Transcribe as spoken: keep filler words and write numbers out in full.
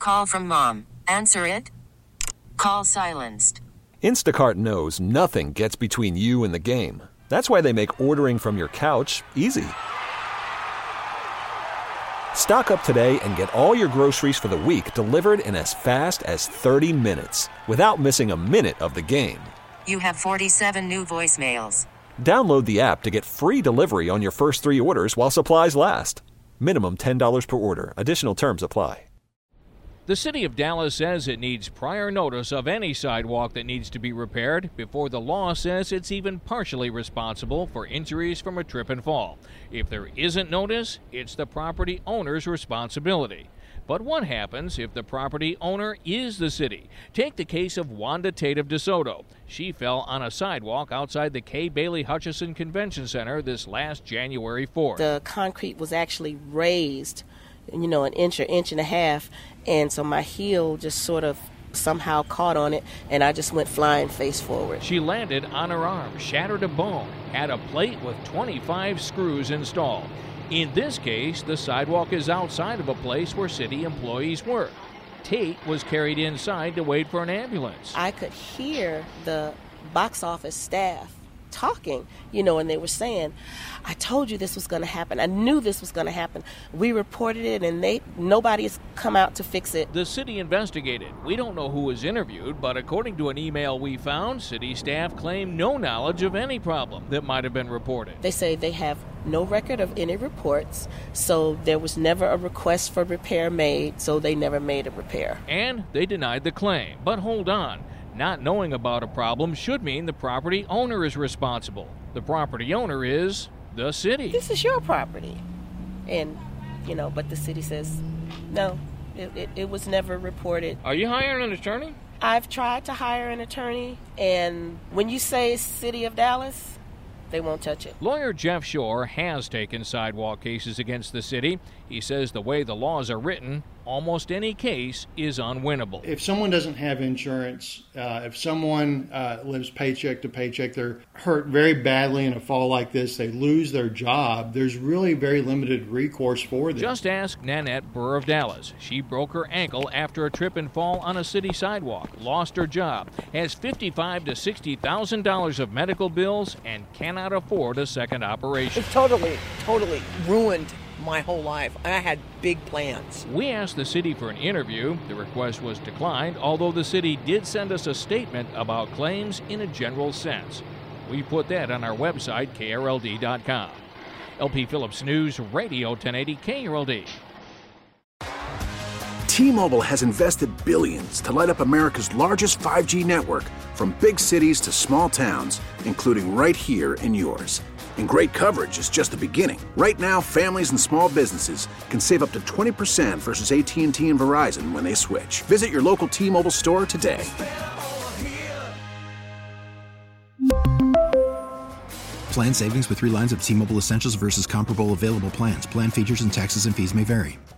call from mom. Answer it. Call silenced. Instacart knows nothing gets between you and the game. That's why they make ordering from your couch easy. Stock up today and get all your groceries for the week delivered in as fast as thirty minutes without missing a minute of the game. You have forty-seven new voicemails. Download the app to get free delivery on your first three orders while supplies last. Minimum ten dollars per order. Additional terms apply. The city of Dallas says it needs prior notice of any sidewalk that needs to be repaired before the law says it's even partially responsible for injuries from a trip and fall. If there isn't notice, it's the property owner's responsibility. But what happens if the property owner is the city? Take the case of Wanda Tate of DeSoto. She fell on a sidewalk outside the Kay Bailey Hutchison Convention Center this last January fourth. The concrete was actually raised, you know, an inch or inch and a half, and so my heel just sort of somehow caught on it, and I just went flying face forward. She landed on her arm, shattered a bone, had a plate with twenty-five screws installed. In this case, the sidewalk is outside of a place where city employees work. Tate was carried inside to wait for an ambulance. I could hear the box office staff talking, you know, and they were saying, I told you this was going to happen. I knew this was going to happen. We reported it, and they nobody has come out to fix it. The city investigated. We don't know who was interviewed, but according to an email we found, city staff claim no knowledge of any problem that might have been reported. They say they have no record of any reports, so there was never a request for repair made, so they never made a repair. And they denied the claim. But hold on. Not knowing about a problem should mean the property owner is responsible. The property owner is the city. This is your property. And, you know, but the city says, no, it, it, it was never reported. Are you hiring an attorney? I've tried to hire an attorney, and when you say City of Dallas, they won't touch it. Lawyer Jeff Shore has taken sidewalk cases against the city. He says the way the laws are written, almost any case is unwinnable. If someone doesn't have insurance, uh, if someone uh, lives paycheck to paycheck, they're hurt very badly in a fall like this, they lose their job, there's really very limited recourse for them. Just ask Nanette Burr of Dallas. She broke her ankle after a trip and fall on a city sidewalk, lost her job, has fifty-five thousand to sixty thousand dollars of medical bills, and cannot afford a second operation. It totally, totally ruined my whole life. I had big plans. We asked the city for an interview. The request was declined, although the city did send us a statement about claims in a general sense. We put that on our website, K R L D dot com. L P Phillips News, Radio ten eighty K R L D. T-Mobile has invested billions to light up America's largest five G network, from big cities to small towns, including right here in yours. And great coverage is just the beginning. Right now, families and small businesses can save up to twenty percent versus A T and T and Verizon when they switch. Visit your local T-Mobile store today. Plan savings with three lines of T-Mobile Essentials versus comparable available plans. Plan features and taxes and fees may vary.